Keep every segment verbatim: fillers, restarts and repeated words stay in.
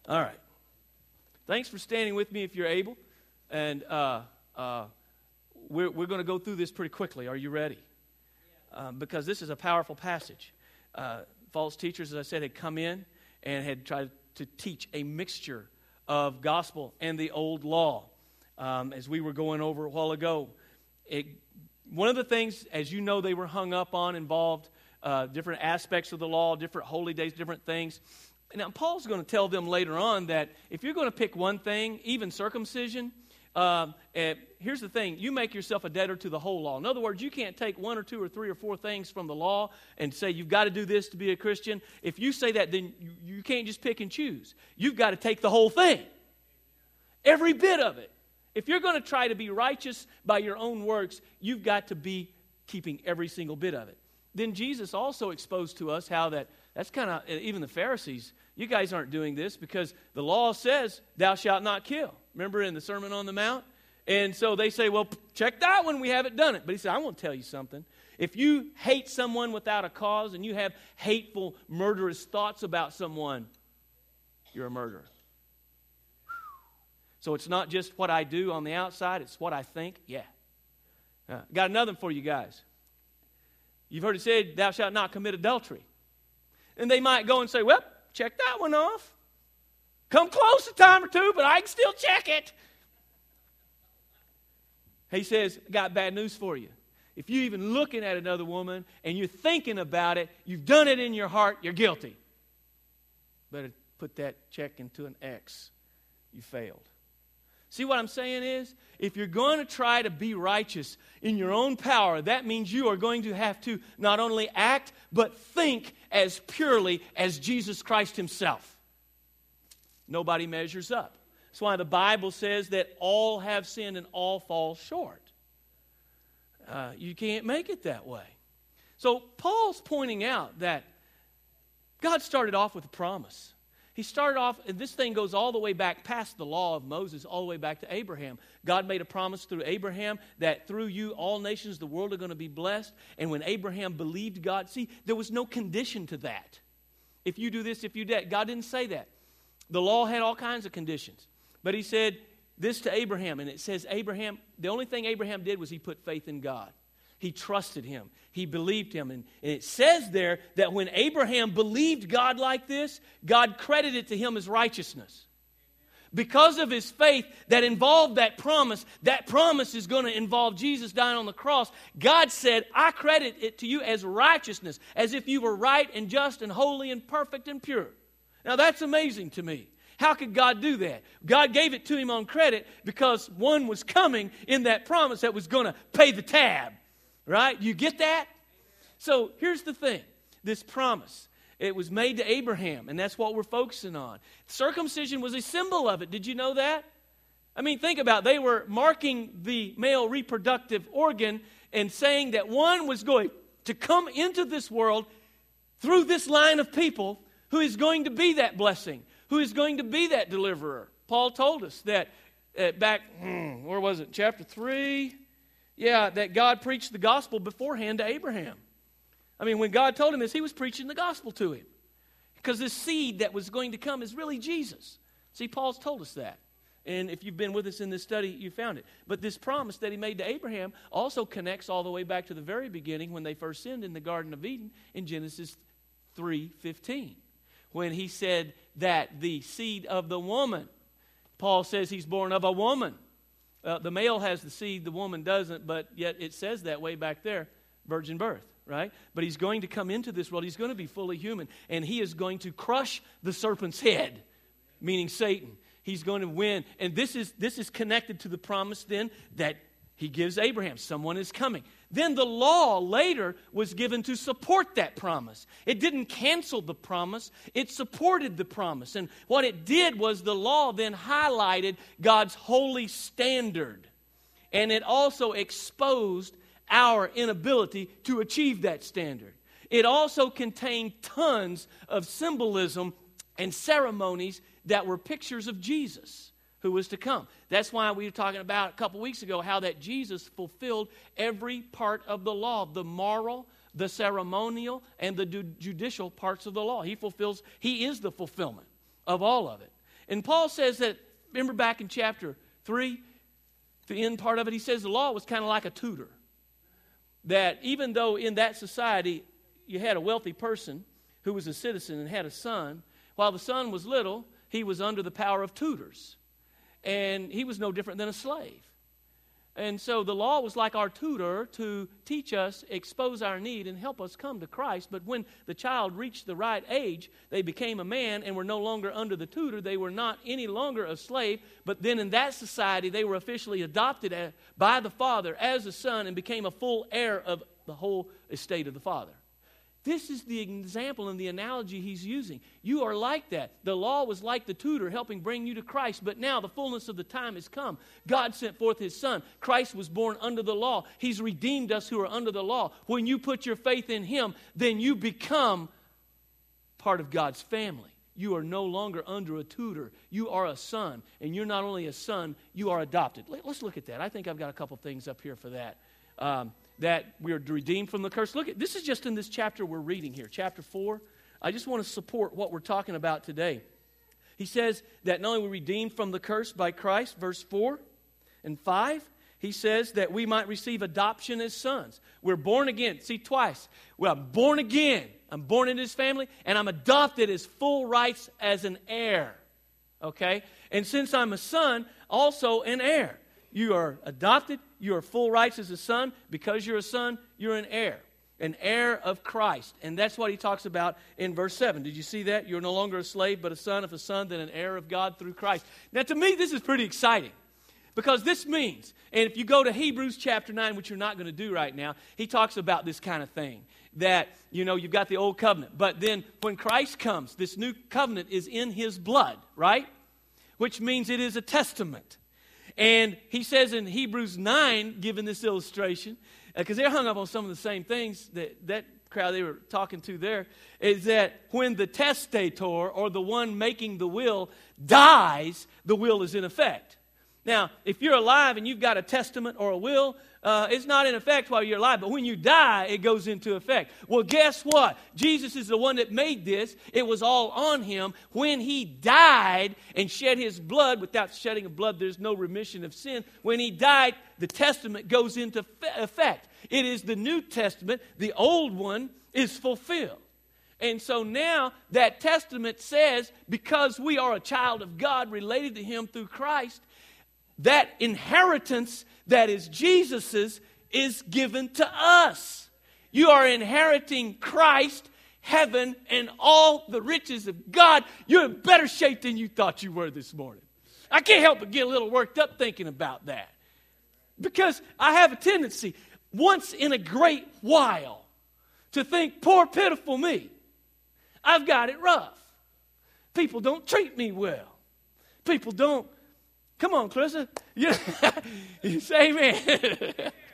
All right. Thanks for standing with me if you're able. And uh, uh, we're, we're going to go through this pretty quickly. Are you ready? Um, because this is a powerful passage. Uh, false teachers, as I said, had come in and had tried to teach a mixture of gospel and the old law. Um, as we were going over a while ago, it, one of the things, as you know, they were hung up on involved uh, different aspects of the law, different holy days, different things. Now, Paul's going to tell them later on that if you're going to pick one thing, even circumcision, uh, uh, here's the thing. You make yourself a debtor to the whole law. In other words, you can't take one or two or three or four things from the law and say you've got to do this to be a Christian. If you say that, then you, you can't just pick and choose. You've got to take the whole thing, every bit of it. If you're going to try to be righteous by your own works, you've got to be keeping every single bit of it. Then Jesus also exposed to us how that, that's kind of, even the Pharisees, you guys aren't doing this because the law says, thou shalt not kill. Remember in the Sermon on the Mount? And so they say, well, check that one, we haven't done it. But he said, I want to tell you something. If you hate someone without a cause and you have hateful, murderous thoughts about someone, you're a murderer. So it's not just what I do on the outside, it's what I think. Yeah. Uh, got another one for you guys. You've heard it said, thou shalt not commit adultery. And they might go and say, well, check that one off. Come close a time or two, but I can still check it. He says, got bad news for you. If you're even looking at another woman and you're thinking about it, you've done it in your heart, you're guilty. Better put that check into an X. You failed. See what I'm saying is, if you're going to try to be righteous in your own power, that means you are going to have to not only act, but think as purely as Jesus Christ himself. Nobody measures up. That's why the Bible says that all have sinned and all fall short. Uh, you can't make it that way. So Paul's pointing out that God started off with a promise. He started off, and this thing goes all the way back past the law of Moses, all the way back to Abraham. God made a promise through Abraham that through you all nations of the world are going to be blessed. And when Abraham believed God, see, there was no condition to that. If you do this, if you do that, God didn't say that. The law had all kinds of conditions. But he said this to Abraham, and it says Abraham, the only thing Abraham did was he put faith in God. He trusted him. He believed him. And, and it says there that when Abraham believed God like this, God credited to him as righteousness. Because of his faith that involved that promise, that promise is going to involve Jesus dying on the cross. God said, I credit it to you as righteousness, as if you were right and just and holy and perfect and pure. Now that's amazing to me. How could God do that? God gave it to him on credit because one was coming in that promise that was going to pay the tab. Right? You get that? So here's the thing. This promise, it was made to Abraham, and that's what we're focusing on. Circumcision was a symbol of it. Did you know that? I mean, think about it. They were marking the male reproductive organ and saying that one was going to come into this world through this line of people who is going to be that blessing, who is going to be that deliverer. Paul told us that uh, back, hmm, where was it, chapter three? Yeah, that God preached the gospel beforehand to Abraham. I mean, when God told him this, he was preaching the gospel to him. Because this seed that was going to come is really Jesus. See, Paul's told us that. And if you've been with us in this study, you found it. But this promise that he made to Abraham also connects all the way back to the very beginning when they first sinned in the Garden of Eden in Genesis three fifteen. When he said that the seed of the woman, Paul says he's born of a woman. Uh, the male has the seed, the woman doesn't, but yet it says that way back there, virgin birth, right? But he's going to come into this world. He's going to be fully human, and he is going to crush the serpent's head, meaning Satan. He's going to win, and this is this is connected to the promise then that he gives Abraham. Someone is coming. Then the law later was given to support that promise. It didn't cancel the promise. It supported the promise. And what it did was the law then highlighted God's holy standard. And it also exposed our inability to achieve that standard. It also contained tons of symbolism and ceremonies that were pictures of Jesus, who was to come. That's why we were talking about a couple weeks ago how that Jesus fulfilled every part of the law, the moral, the ceremonial, and the judicial parts of the law. He fulfills, he is the fulfillment of all of it. And Paul says that, remember back in chapter three, the end part of it, he says the law was kind of like a tutor. That even though in that society you had a wealthy person who was a citizen and had a son, while the son was little, he was under the power of tutors. And he was no different than a slave. And so the law was like our tutor to teach us, expose our need, and help us come to Christ. But when the child reached the right age, they became a man and were no longer under the tutor. They were not any longer a slave. But then in that society, they were officially adopted by the father as a son and became a full heir of the whole estate of the father. This is the example and the analogy he's using. You are like that. The law was like the tutor helping bring you to Christ, but now the fullness of the time has come. God sent forth his son. Christ was born under the law. He's redeemed us who are under the law. When you put your faith in him, then you become part of God's family. You are no longer under a tutor. You are a son, and you're not only a son, you are adopted. Let's look at that. I think I've got a couple things up here for that. Um, that we are redeemed from the curse. Look, at this is just in this chapter we're reading here, chapter four. I just want to support what we're talking about today. He says that not only we're redeemed from the curse by Christ, verse four and five, he says that we might receive adoption as sons. We're born again. See, twice. Well, I'm born again. I'm born into his family, and I'm adopted as full rights as an heir. Okay? And since I'm a son, also an heir. You are adopted. You are full rights as a son. Because you're a son, you're an heir. An heir of Christ. And that's what he talks about in verse seven. Did you see that? You're no longer a slave, but a son. If a son, then an heir of God through Christ. Now, to me, this is pretty exciting. Because this means, and if you go to Hebrews chapter nine, which you're not going to do right now, he talks about this kind of thing. That, you know, you've got the old covenant. But then when Christ comes, this new covenant is in his blood, right? Which means it is a testament. And he says in Hebrews nine, given this illustration, because uh, they're hung up on some of the same things that that crowd they were talking to there, is that when the testator, or the one making the will, dies, the will is in effect. Now, if you're alive and you've got a testament or a will, uh, it's not in effect while you're alive. But when you die, it goes into effect. Well, guess what? Jesus is the one that made this. It was all on him. When he died and shed his blood, without shedding of blood, there's no remission of sin. When he died, the testament goes into effect. It is the New Testament. The old one is fulfilled. And so now that testament says, because we are a child of God related to him through Christ, that inheritance that is Jesus's is given to us. You are inheriting Christ, heaven, and all the riches of God. You're in better shape than you thought you were this morning. I can't help but get a little worked up thinking about that. Because I have a tendency, once in a great while, to think, poor pitiful me. I've got it rough. People don't treat me well. People don't. Come on, Clarissa. Yeah. Say amen.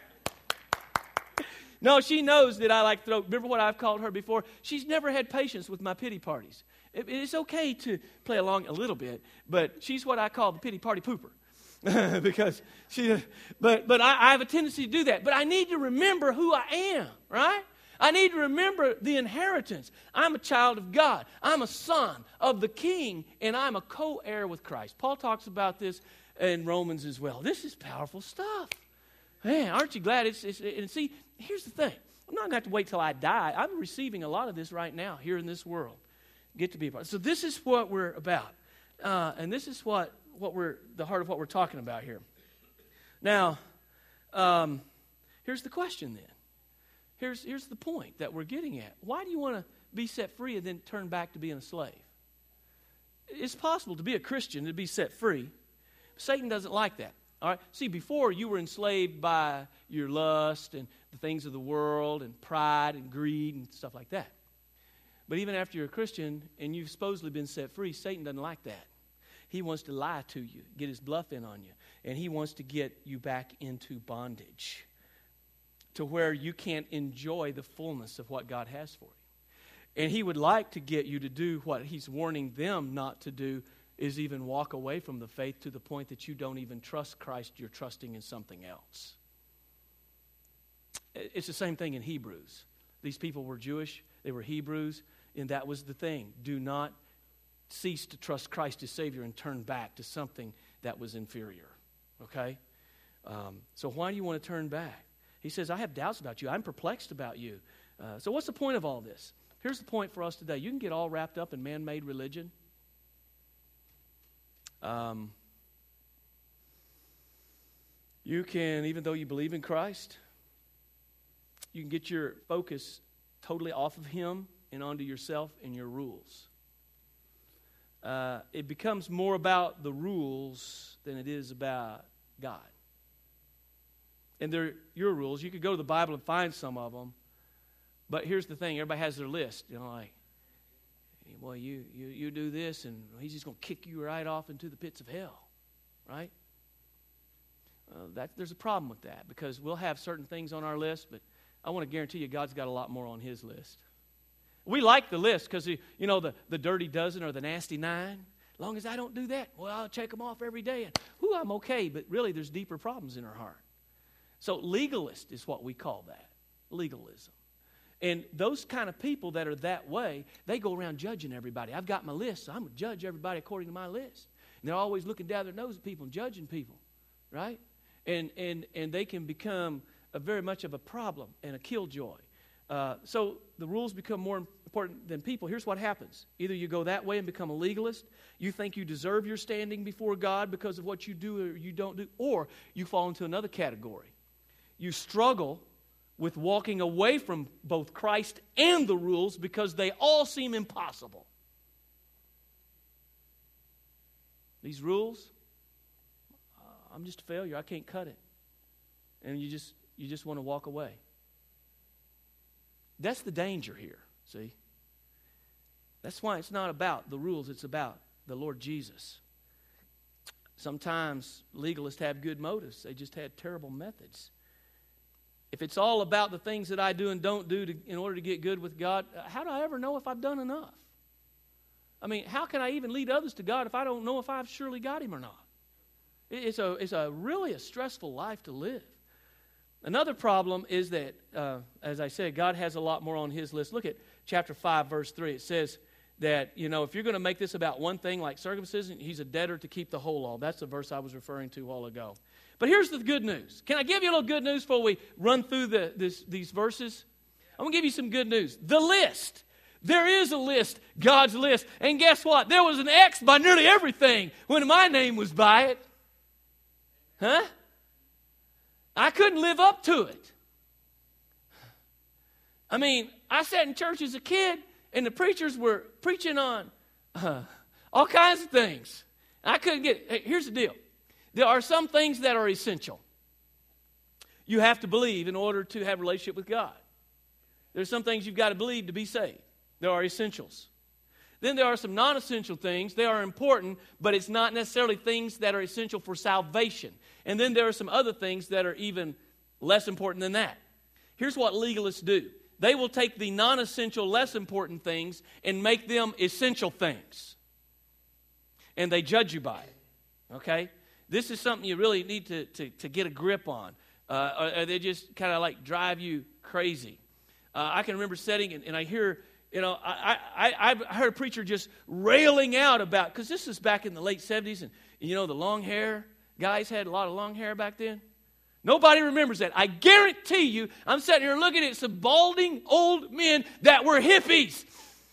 No, she knows that I like to throw. Remember what I've called her before? She's never had patience with my pity parties. It, it's okay to play along a little bit, but she's what I call the pity party pooper. because she, but but I, I have a tendency to do that. But I need to remember who I am, right? I need to remember the inheritance. I'm a child of God. I'm a son of the King, and I'm a co-heir with Christ. Paul talks about this in Romans as well. This is powerful stuff. Man, aren't you glad? It's, it's and see, here's the thing. I'm not going to have to wait till I die. I'm receiving a lot of this right now here in this world. Get to be a part. So this is what we're about. Uh, and this is what, what we're, the heart of what we're talking about here. Now, um, here's the question then. Here's, here's the point that we're getting at. Why do you want to be set free and then turn back to being a slave? It's possible to be a Christian and to be set free. Satan doesn't like that. All right. See, before you were enslaved by your lust and the things of the world and pride and greed and stuff like that. But even after you're a Christian and you've supposedly been set free, Satan doesn't like that. He wants to lie to you, get his bluff in on you, and he wants to get you back into bondage, to where you can't enjoy the fullness of what God has for you. And he would like to get you to do what he's warning them not to do, is even walk away from the faith to the point that you don't even trust Christ, you're trusting in something else. It's the same thing in Hebrews. These people were Jewish, they were Hebrews, and that was the thing. Do not ceased to trust Christ as Savior and turned back to something that was inferior. Okay? Um, so why do you want to turn back? He says, I have doubts about you. I'm perplexed about you. Uh, so what's the point of all this? Here's the point for us today. You can get all wrapped up in man-made religion. Um, you can, even though you believe in Christ, you can get your focus totally off of Him and onto yourself and your rules. Uh, it becomes more about the rules than it is about God. And they're your rules. You could go to the Bible and find some of them. But here's the thing. Everybody has their list. You know, like, well, you, you, you do this, and He's just going to kick you right off into the pits of hell. Right? Uh, that, there's a problem with that, because we'll have certain things on our list, but I want to guarantee you God's got a lot more on His list. We like the list because, you know, the, the dirty dozen or the nasty nine. As long as I don't do that, well, I'll check them off every day. And, whoo, I'm okay. But really, there's deeper problems in our heart. So legalist is what we call that, legalism. And those kind of people that are that way, they go around judging everybody. I've got my list, so I'm going to judge everybody according to my list. And they're always looking down their nose at people and judging people, right? And and and they can become a very much of a problem and a killjoy. Uh, so the rules become more important than people. Here's what happens. Either you go that way and become a legalist, you think you deserve your standing before God because of what you do or you don't do, or you fall into another category. You struggle with walking away from both Christ and the rules because they all seem impossible. These rules, uh, I'm just a failure. I can't cut it. And you just you just want to walk away. That's the danger here, see? That's why it's not about the rules, it's about the Lord Jesus. Sometimes legalists have good motives. They just had terrible methods. If it's all about the things that I do and don't do to, in order to get good with God, how do I ever know if I've done enough? I mean, how can I even lead others to God if I don't know if I've surely got Him or not? It's a, it's a really a stressful life to live. Another problem is that, uh, as I said, God has a lot more on His list. Look at chapter five, verse three. It says that, you know, if you're going to make this about one thing like circumcision, He's a debtor to keep the whole law. That's the verse I was referring to a while ago. But here's the good news. Can I give you a little good news before we run through the, this, these verses? I'm going to give you some good news. The list. There is a list, God's list. And guess what? There was an X by nearly everything when my name was by it. Huh? I couldn't live up to it. I mean, I sat in church as a kid, and the preachers were preaching on uh, all kinds of things. I couldn't get it. Here's the deal. There are some things that are essential. You have to believe in order to have a relationship with God. There's some things you've got to believe to be saved. There are essentials. Then there are some non-essential things. They are important, but it's not necessarily things that are essential for salvation. And then there are some other things that are even less important than that. Here's what legalists do. They will take the non-essential, less important things and make them essential things. And they judge you by it. Okay? This is something you really need to, to, to get a grip on. Uh, or, or they just kind of like drive you crazy. Uh, I can remember sitting and, and I hear, you know, I, I, I heard a preacher just railing out about, because this is back in the late seventies, and, and you know, the long hair, guys had a lot of long hair back then. Nobody remembers that. I guarantee you, I'm sitting here looking at some balding old men that were hippies.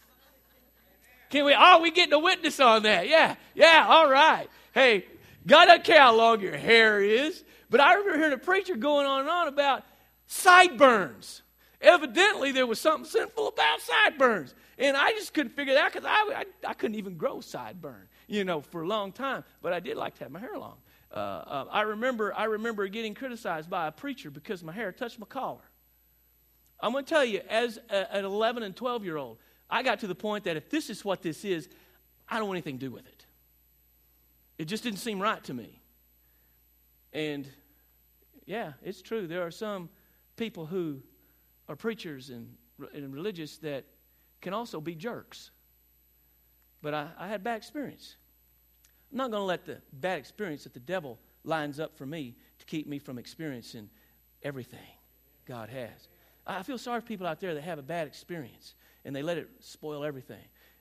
Can we, oh, we getting a witness on that. Yeah, yeah, all right. Hey, God doesn't care how long your hair is, but I remember hearing a preacher going on and on about sideburns. Evidently, there was something sinful about sideburns. And I just couldn't figure that out because I, I, I couldn't even grow sideburn, you know, for a long time. But I did like to have my hair long. Uh, uh, I remember I remember getting criticized by a preacher because my hair touched my collar. I'm going to tell you, as a, an eleven and twelve-year-old, I got to the point that if this is what this is, I don't want anything to do with it. It just didn't seem right to me. And, yeah, it's true. There are some people who are preachers and, and religious that can also be jerks. But I, I had bad experience. I'm not going to let the bad experience that the devil lines up for me to keep me from experiencing everything God has. I feel sorry for people out there that have a bad experience and they let it spoil everything.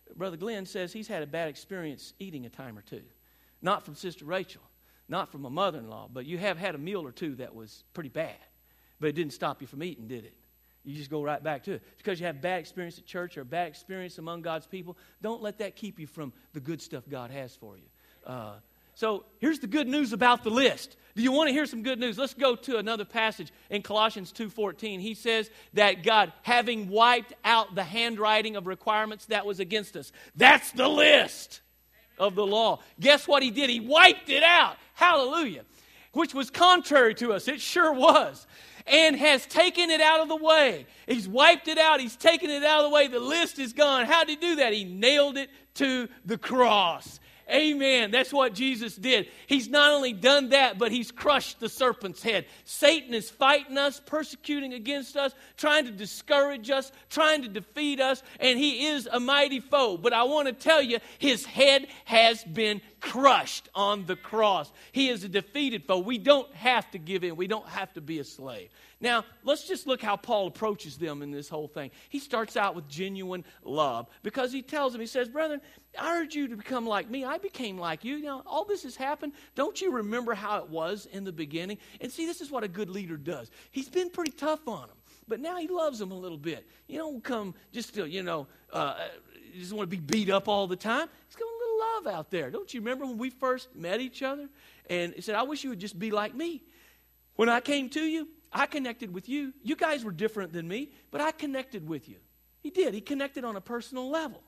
Brother Glenn says he's had a bad experience eating a time or two. Not from Sister Rachel, not from a mother-in-law, but you have had a meal or two that was pretty bad. But it didn't stop you from eating, did it? You just go right back to it. It's because you have bad experience at church or a bad experience among God's people. Don't let that keep you from the good stuff God has for you. Uh, so here's the good news about the list. Do you want to hear some good news? Let's go to another passage in Colossians two fourteen. He says that God, having wiped out the handwriting of requirements that was against us. That's the list of the law. Guess what he did? He wiped it out. Hallelujah. Which was contrary to us. It sure was. And has taken it out of the way. He's wiped it out. He's taken it out of the way. The list is gone. How did he do that? He nailed it to the cross. Amen. That's what Jesus did. He's not only done that, but he's crushed the serpent's head. Satan is fighting us, persecuting against us, trying to discourage us, trying to defeat us, and he is a mighty foe. But I want to tell you, his head has been crushed on the cross. He is a defeated foe. We don't have to give in. We don't have to be a slave. Now, let's just look how Paul approaches them in this whole thing. He starts out with genuine love because he tells them, he says, brethren, I urge you to become like me. I became like you. You know, all this has happened. Don't you remember how it was in the beginning? And see, this is what a good leader does. He's been pretty tough on them, but now he loves them a little bit. You don't come just to, you know, uh, you just want to be beat up all the time. He's got a little love out there. Don't you remember when we first met each other? And he said, I wish you would just be like me. When I came to you, I connected with you. You guys were different than me, but I connected with you. He did. He connected on a personal level.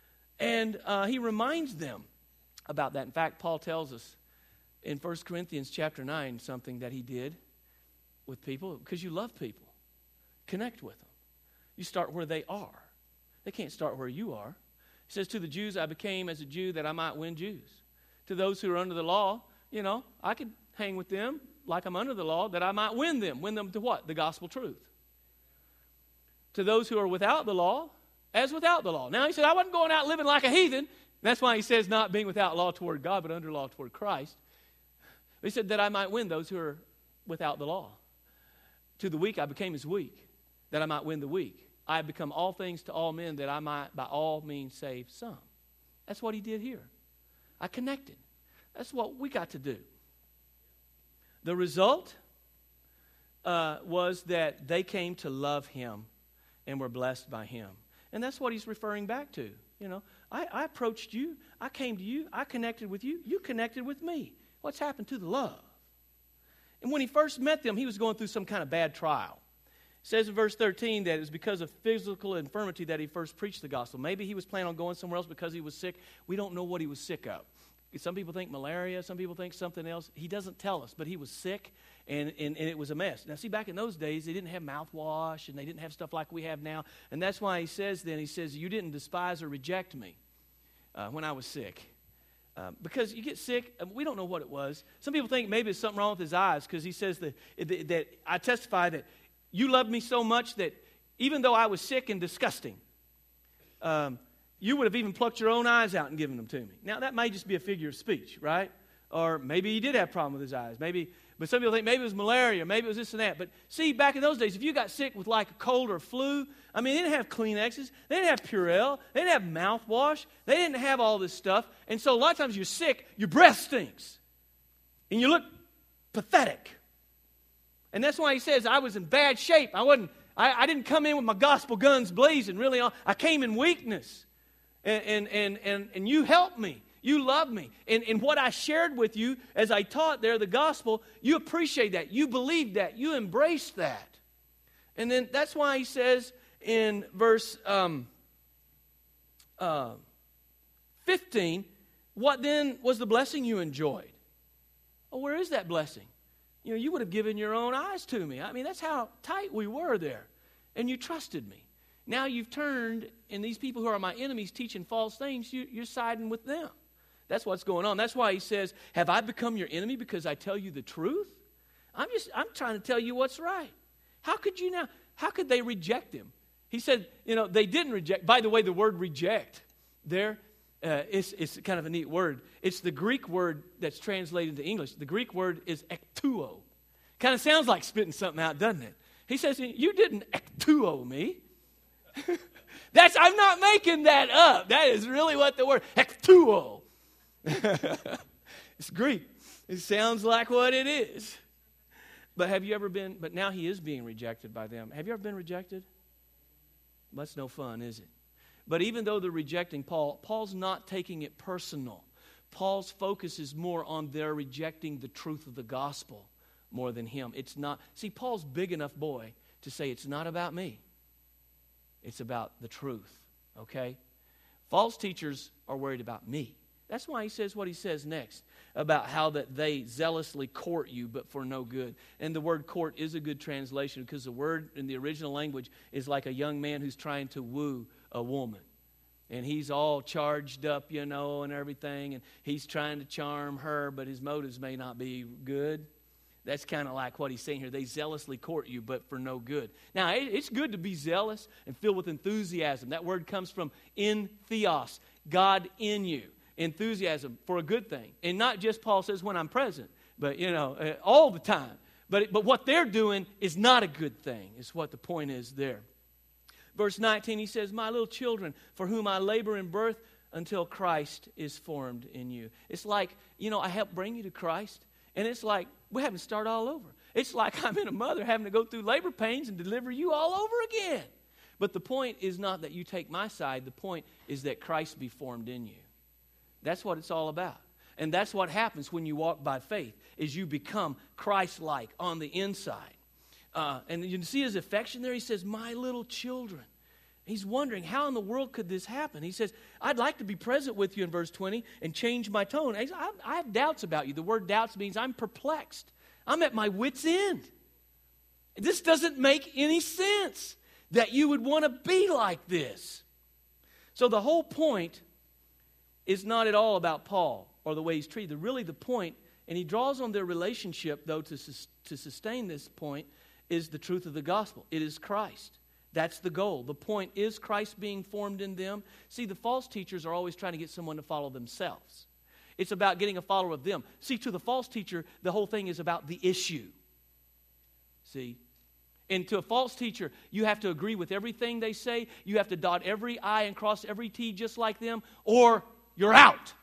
And uh, he reminds them about that. In fact, Paul tells us in First Corinthians chapter nine something that he did with people because you love people. Connect with them. You start where they are. They can't start where you are. He says, to the Jews I became as a Jew that I might win Jews. To those who are under the law, you know, I could hang with them like I'm under the law, that I might win them. Win them to what? The gospel truth. To those who are without the law, as without the law. Now, he said, I wasn't going out living like a heathen. That's why he says not being without law toward God, but under law toward Christ. He said that I might win those who are without the law. To the weak I became as weak, that I might win the weak. I have become all things to all men, that I might by all means save some. That's what he did here. I connected. That's what we got to do. The result uh, was that they came to love him and were blessed by him. And that's what he's referring back to. You know, I, I approached you. I came to you. I connected with you. You connected with me. What's happened to the love? And when he first met them, he was going through some kind of bad trial. It says in verse thirteen that it was because of physical infirmity that he first preached the gospel. Maybe he was planning on going somewhere else because he was sick. We don't know what he was sick of. Some people think malaria. Some people think something else. He doesn't tell us, but he was sick, and, and, and it was a mess. Now, see, back in those days, they didn't have mouthwash, and they didn't have stuff like we have now. And that's why he says then, he says, you didn't despise or reject me uh, when I was sick. Uh, because you get sick, we don't know what it was. Some people think maybe it's something wrong with his eyes, because he says that, that I testify that you loved me so much that even though I was sick and disgusting, um, you would have even plucked your own eyes out and given them to me. Now, that may just be a figure of speech, right? Or maybe he did have a problem with his eyes. Maybe, but some people think maybe it was malaria, maybe it was this and that. But see, back in those days, if you got sick with like a cold or flu, I mean, they didn't have Kleenexes. They didn't have Purell. They didn't have mouthwash. They didn't have all this stuff. And so a lot of times you're sick, your breath stinks. And you look pathetic. And that's why he says, I was in bad shape. I wasn't, I, I didn't come in with my gospel guns blazing, really. I came in weakness. And, and, and, and, and you helped me. You loved me. And, and what I shared with you as I taught there, the gospel, you appreciate that. You believe that. You embrace that. And then that's why he says in verse um, uh, fifteen, what then was the blessing you enjoyed? Oh, where is that blessing? You know, you would have given your own eyes to me. I mean, that's how tight we were there. And you trusted me. Now you've turned, and these people who are my enemies teaching false things, you, you're siding with them. That's what's going on. That's why he says, have I become your enemy because I tell you the truth? I'm just, I'm trying to tell you what's right. How could you now, how could they reject him? He said, you know, they didn't reject. By the way, the word reject there, uh, is, it's kind of a neat word. It's the Greek word that's translated into English. The Greek word is ektuo. Kind of sounds like spitting something out, doesn't it? He says, you didn't ektuo me. That's, I'm not making that up. That is really what the word, hektuo. It's Greek. It sounds like what it is. But have you ever been, but now he is being rejected by them. Have you ever been rejected? That's no fun, is it? But even though they're rejecting Paul, Paul's not taking it personal. Paul's focus is more on their rejecting the truth of the gospel more than him. It's not, see, Paul's big enough boy to say it's not about me. It's about the truth, okay? False teachers are worried about me. That's why he says what he says next about how that they zealously court you but for no good. And the word court is a good translation because the word in the original language is like a young man who's trying to woo a woman. And he's all charged up, you know, and everything. And he's trying to charm her, but his motives may not be good. That's kind of like what he's saying here. They zealously court you, but for no good. Now, it's good to be zealous and filled with enthusiasm. That word comes from in theos, God in you. Enthusiasm for a good thing. And not just, Paul says, when I'm present, but, you know, all the time. But, but what they're doing is not a good thing, is what the point is there. Verse nineteen, he says, my little children, for whom I labor in birth until Christ is formed in you. It's like, you know, I help bring you to Christ, and it's like we're having to start all over. It's like I'm in a mother having to go through labor pains and deliver you all over again. But the point is not that you take my side. The point is that Christ be formed in you. That's what it's all about. And that's what happens when you walk by faith, is you become Christ-like on the inside. Uh, and you can see his affection there. He says, my little children. He's wondering, how in the world could this happen? He says, I'd like to be present with you in verse twenty and change my tone. I, I have doubts about you. The word doubts means I'm perplexed. I'm at my wit's end. This doesn't make any sense that you would want to be like this. So the whole point is not at all about Paul or the way he's treated. Really the point, and he draws on their relationship, though, to, to sustain this point, is the truth of the gospel. It is Christ. That's the goal. The point is Christ being formed in them. See, the false teachers are always trying to get someone to follow themselves. It's about getting a follower of them. See, to the false teacher, the whole thing is about the issue. See? And to a false teacher, you have to agree with everything they say. You have to dot every I and cross every T just like them, or you're out.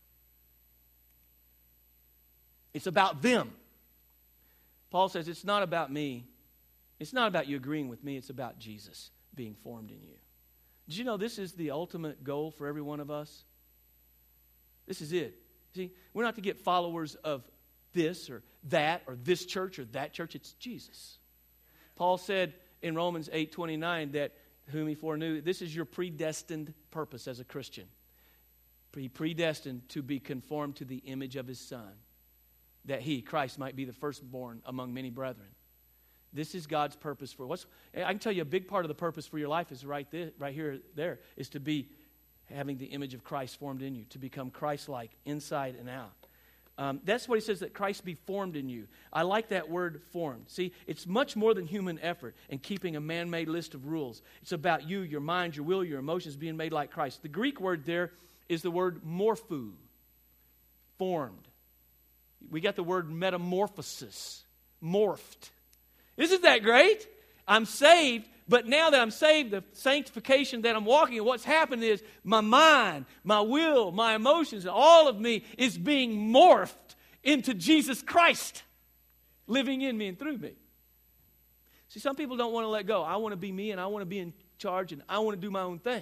It's about them. Paul says, it's not about me. It's not about you agreeing with me. It's about Jesus being formed in you. Did you know this is the ultimate goal for every one of us? This is it. See, we're not to get followers of this or that or this church or that church. It's Jesus. Paul said in Romans eight twenty-nine that whom he foreknew, this is your predestined purpose as a Christian. He predestined to be conformed to the image of his Son, that he, Christ, might be the firstborn among many brethren. This is God's purpose for what's. I can tell you a big part of the purpose for your life is right there, right here, there, is to be having the image of Christ formed in you, to become Christ-like inside and out. Um, that's what he says, that Christ be formed in you. I like that word formed. See, it's much more than human effort and keeping a man-made list of rules. It's about you, your mind, your will, your emotions being made like Christ. The Greek word there is the word morpho, formed. We got the word metamorphosis, morphed. Isn't that great? I'm saved, but now that I'm saved, the sanctification that I'm walking in, what's happened is my mind, my will, my emotions, all of me is being morphed into Jesus Christ living in me and through me. See, some people don't want to let go. I want to be me and I want to be in charge and I want to do my own thing.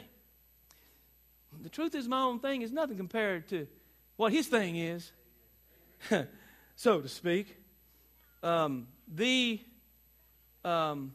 The truth is, my own thing is nothing compared to what his thing is, so to speak. Um, the um,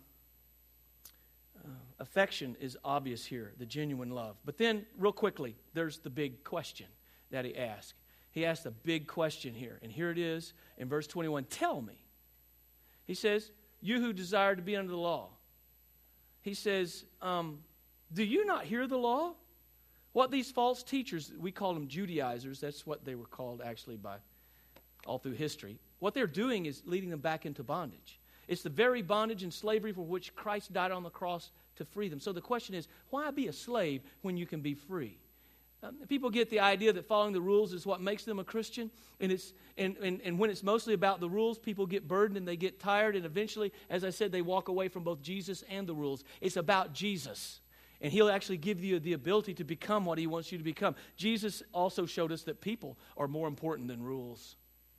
uh, affection is obvious here, the genuine love. But then, real quickly, there's the big question that he asked. He asked a big question here, and here it is in verse twenty-one. Tell me. He says, you who desire to be under the law. He says, um, do you not hear the law? What these false teachers, we call them Judaizers, that's what they were called actually by all through history. What they're doing is leading them back into bondage. It's the very bondage and slavery for which Christ died on the cross to free them. So the question is, why be a slave when you can be free? Um, people get the idea that following the rules is what makes them a Christian. And, it's, and, and, and when it's mostly about the rules, people get burdened and they get tired. And eventually, as I said, they walk away from both Jesus and the rules. It's about Jesus. And He'll actually give you the ability to become what He wants you to become. Jesus also showed us that people are more important than rules.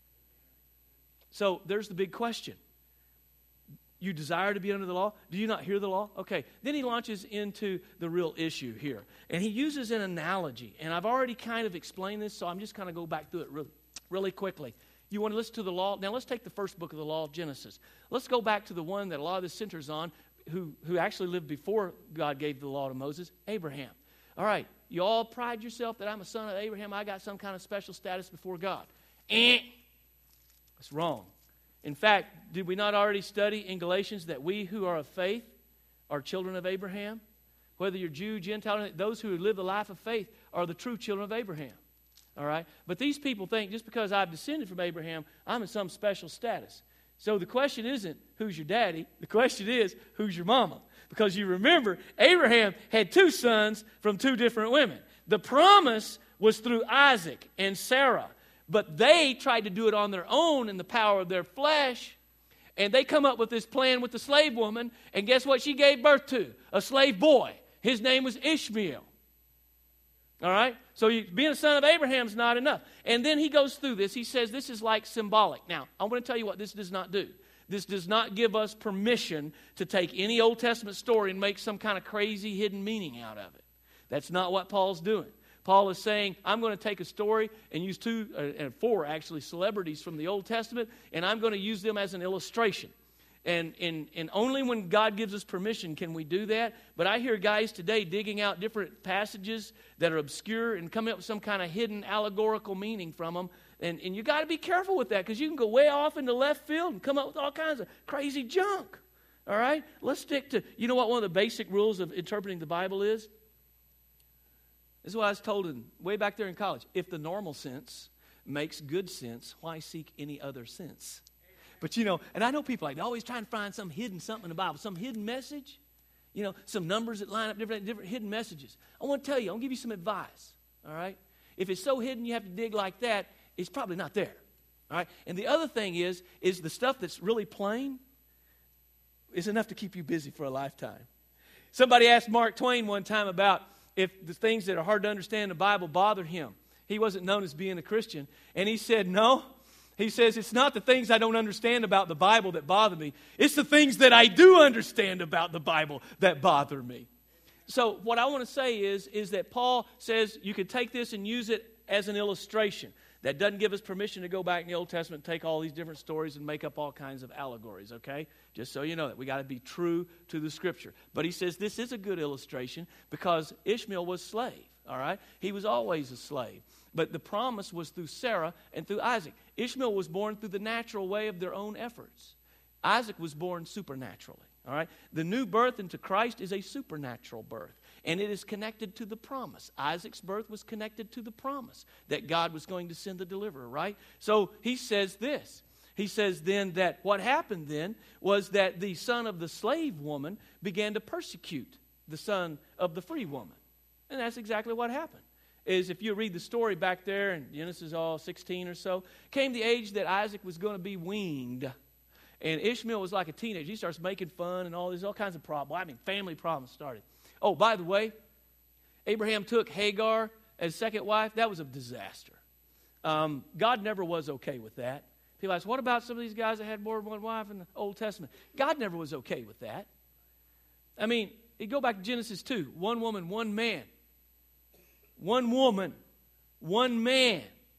So there's the big question. You desire to be under the law? Do you not hear the law? Okay. Then he launches into the real issue here. And he uses an analogy. And I've already kind of explained this, so I'm just going to go back through it really, really quickly. You want to listen to the law? Now let's take the first book of the law of Genesis. Let's go back to the one that a lot of this centers on, who, who actually lived before God gave the law to Moses, Abraham. All right. You all pride yourself that I'm a son of Abraham. I got some kind of special status before God. Eh. That's wrong. In fact, did we not already study in Galatians that we who are of faith are children of Abraham? Whether you're Jew, Gentile, those who live the life of faith are the true children of Abraham. All right? But these people think just because I've descended from Abraham, I'm in some special status. So the question isn't who's your daddy. The question is who's your mama. Because you remember, Abraham had two sons from two different women. The promise was through Isaac and Sarah. But they tried to do it on their own in the power of their flesh. And they come up with this plan with the slave woman. And guess what she gave birth to? A slave boy. His name was Ishmael. All right? So you, being a son of Abraham is not enough. And then he goes through this. He says this is like symbolic. Now, I want to tell you what this does not do. This does not give us permission to take any Old Testament story and make some kind of crazy hidden meaning out of it. That's not what Paul's doing. Paul is saying, I'm going to take a story and use two, uh, and four actually, celebrities from the Old Testament, and I'm going to use them as an illustration. And, and, and only when God gives us permission can we do that. But I hear guys today digging out different passages that are obscure and coming up with some kind of hidden allegorical meaning from them. And, and you got to be careful with that because you can go way off into left field and come up with all kinds of crazy junk. All right? Let's stick to, you know what one of the basic rules of interpreting the Bible is? This is what I was told in, way back there in college. If the normal sense makes good sense, why seek any other sense? But you know, and I know people like, they're always trying to find some hidden something in the Bible, some hidden message, you know, some numbers that line up different, different hidden messages. I want to tell you, I'll give you some advice, all right? If it's so hidden you have to dig like that, it's probably not there, all right? And the other thing is, is the stuff that's really plain is enough to keep you busy for a lifetime. Somebody asked Mark Twain one time about if the things that are hard to understand in the Bible bothered him. He wasn't known as being a Christian. And he said, no. He says, it's not the things I don't understand about the Bible that bother me. It's the things that I do understand about the Bible that bother me. So what I want to say is, is that Paul says you can take this and use it as an illustration. That doesn't give us permission to go back in the Old Testament and take all these different stories and make up all kinds of allegories, okay? Just so you know that. We got to be true to the Scripture. But he says this is a good illustration because Ishmael was slave, all right? He was always a slave. But the promise was through Sarah and through Isaac. Ishmael was born through the natural way of their own efforts. Isaac was born supernaturally, all right? The new birth into Christ is a supernatural birth. And it is connected to the promise. Isaac's birth was connected to the promise that God was going to send the deliverer, right? So he says this. He says then that what happened then was that the son of the slave woman began to persecute the son of the free woman. And that's exactly what happened. Is if you read the story back there in Genesis all sixteen or so, came the age that Isaac was going to be weaned. And Ishmael was like a teenager. He starts making fun and all these all kinds of problems. I mean, family problems started. Oh, by the way, Abraham took Hagar as second wife. That was a disaster. Um, God never was okay with that. People ask, what about some of these guys that had more than one wife in the Old Testament? God never was okay with that. I mean, you go back to Genesis two. One woman, one man. One woman, one man.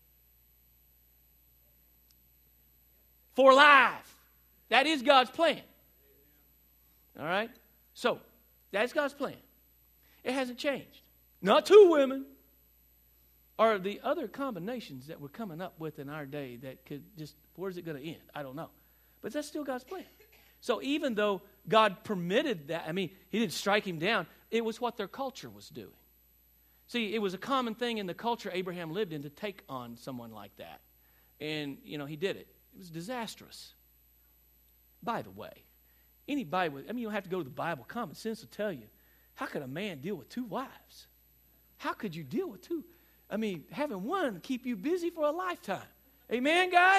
For life. That is God's plan. All right? So, that's God's plan. It hasn't changed. Not two women. Or the other combinations that we're coming up with in our day that could just, where's it going to end? I don't know. But that's still God's plan. So even though God permitted that, I mean, he didn't strike him down, it was what their culture was doing. See, it was a common thing in the culture Abraham lived in to take on someone like that. And, you know, he did it. It was disastrous. By the way, anybody with, I mean, you don't have to go to the Bible. Common sense will tell you, how could a man deal with two wives? How could you deal with two? I mean, having one keep you busy for a lifetime. Amen, guys?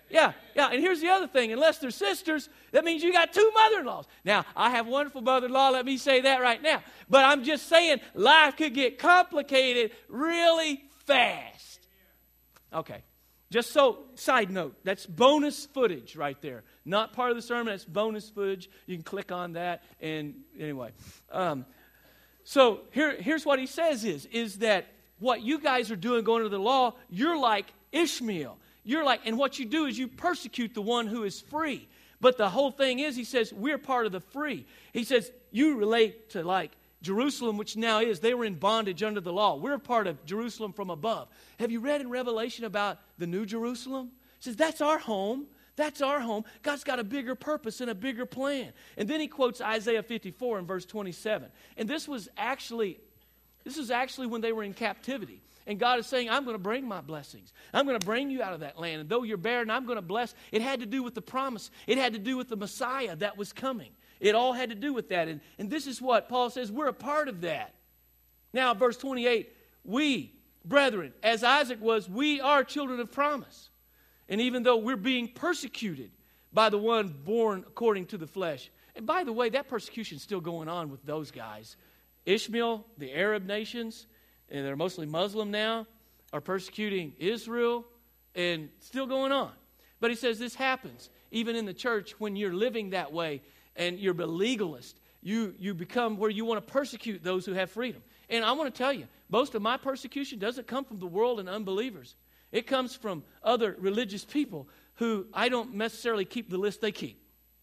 Yeah, yeah. And here's the other thing. Unless they're sisters, that means you got two mother-in-laws. Now, I have a wonderful mother-in-law. Let me say that right now. But I'm just saying life could get complicated really fast. Okay. Just so, side note, that's bonus footage right there. Not part of the sermon, that's bonus footage. You can click on that. And anyway. Um, so here, here's what he says is, is that what you guys are doing going to the law, you're like Ishmael. You're like, and what you do is you persecute the one who is free. But the whole thing is, he says, we're part of the free. He says, you relate to like Jerusalem, which now is, they were in bondage under the law. We're part of Jerusalem from above. Have you read in Revelation about the New Jerusalem? It says, that's our home. That's our home. God's got a bigger purpose and a bigger plan. And then he quotes Isaiah fifty-four in verse twenty-seven. And this was actually, this was actually when they were in captivity. And God is saying, I'm going to bring my blessings. I'm going to bring you out of that land. And though you're barren, I'm going to bless. It had to do with the promise. It had to do with the Messiah that was coming. It all had to do with that. And, and this is what Paul says, we're a part of that. Now, verse twenty-eight, we, brethren, as Isaac was, we are children of promise. And even though we're being persecuted by the one born according to the flesh. And by the way, that persecution is still going on with those guys. Ishmael, the Arab nations, and they're mostly Muslim now, are persecuting Israel, and still going on. But he says this happens even in the church when you're living that way and you're a legalist. You, you become where you want to persecute those who have freedom. And I want to tell you, most of my persecution doesn't come from the world and unbelievers. It comes from other religious people who I don't necessarily keep the list they keep.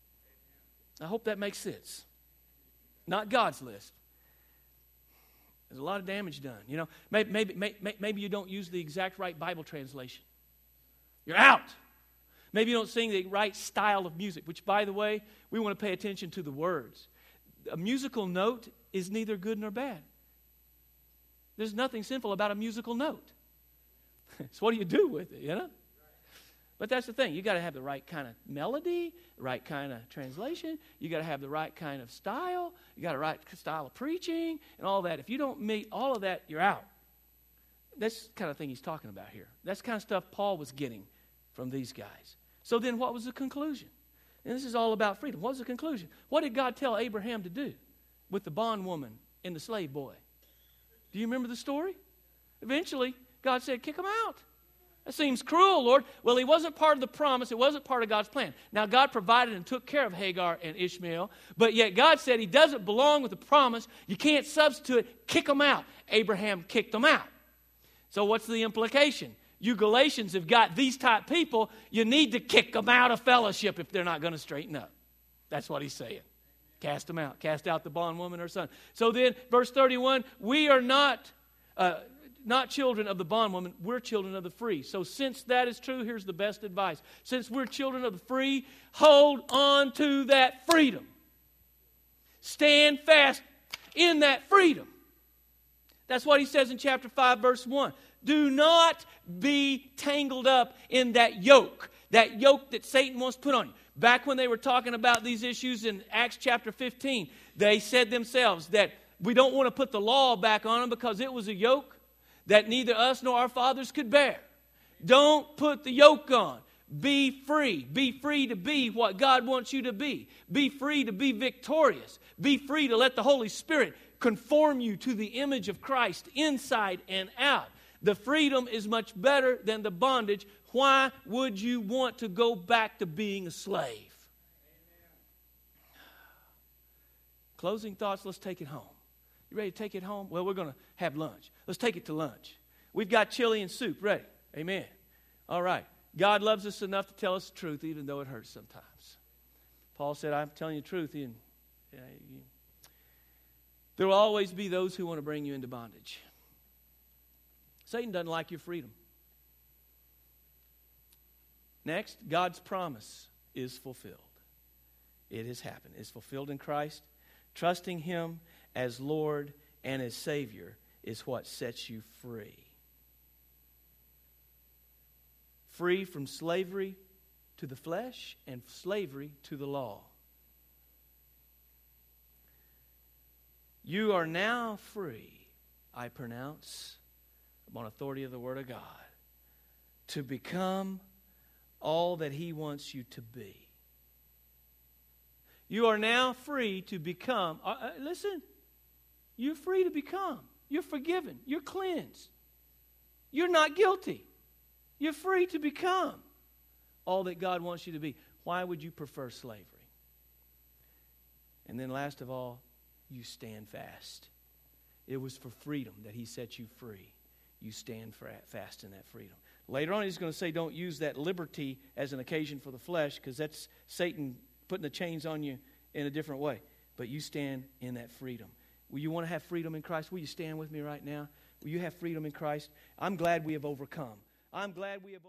I hope that makes sense. Not God's list. There's a lot of damage done. You know, maybe, maybe, maybe, maybe you don't use the exact right Bible translation. You're out. Maybe you don't sing the right style of music, which, by the way, we want to pay attention to the words. A musical note is neither good nor bad. There's nothing sinful about a musical note. So what do you do with it, you know? But that's the thing. You got to have the right kind of melody, the right kind of translation. You got to have the right kind of style. You got the right style of preaching and all that. If you don't meet all of that, you're out. That's the kind of thing he's talking about here. That's the kind of stuff Paul was getting from these guys. So then what was the conclusion? And this is all about freedom. What was the conclusion? What did God tell Abraham to do with the bondwoman and the slave boy? Do you remember the story? Eventually, God said, kick them out. That seems cruel, Lord. Well, he wasn't part of the promise. It wasn't part of God's plan. Now, God provided and took care of Hagar and Ishmael, but yet God said he doesn't belong with the promise. You can't substitute it. Kick them out. Abraham kicked them out. So what's the implication? You Galatians have got these type people. You need to kick them out of fellowship if they're not going to straighten up. That's what he's saying. Cast them out. Cast out the bondwoman or son. So then, verse thirty-one, we are not... Uh, Not children of the bondwoman, we're children of the free. So since that is true, here's the best advice. Since we're children of the free, hold on to that freedom. Stand fast in that freedom. That's what he says in chapter five, verse one. Do not be tangled up in that yoke, that yoke that Satan wants to put on you. Back when they were talking about these issues in Acts chapter fifteen, they said themselves that we don't want to put the law back on them because it was a yoke that neither us nor our fathers could bear. Don't put the yoke on. Be free. Be free to be what God wants you to be. Be free to be victorious. Be free to let the Holy Spirit conform you to the image of Christ inside and out. The freedom is much better than the bondage. Why would you want to go back to being a slave? Closing thoughts, let's take it home. You ready to take it home? Well, we're going to have lunch. Let's take it to lunch. We've got chili and soup ready. Amen. All right. God loves us enough to tell us the truth, even though it hurts sometimes. Paul said, I'm telling you the truth. And, uh, you, there will always be those who want to bring you into bondage. Satan doesn't like your freedom. Next, God's promise is fulfilled. It has happened. It's fulfilled in Christ. Trusting Him as Lord and as Savior is what sets you free. Free from slavery to the flesh and slavery to the law. You are now free, I pronounce, upon authority of the Word of God, to become all that He wants you to be. You are now free to become, uh, uh, listen, you're free to become. You're forgiven. You're cleansed. You're not guilty. You're free to become all that God wants you to be. Why would you prefer slavery? And then last of all, you stand fast. It was for freedom that He set you free. You stand fast in that freedom. Later on, He's going to say, don't use that liberty as an occasion for the flesh, because that's Satan putting the chains on you in a different way. But you stand in that freedom. Will you want to have freedom in Christ? Will you stand with me right now? Will you have freedom in Christ? I'm glad we have overcome. I'm glad we have overcome.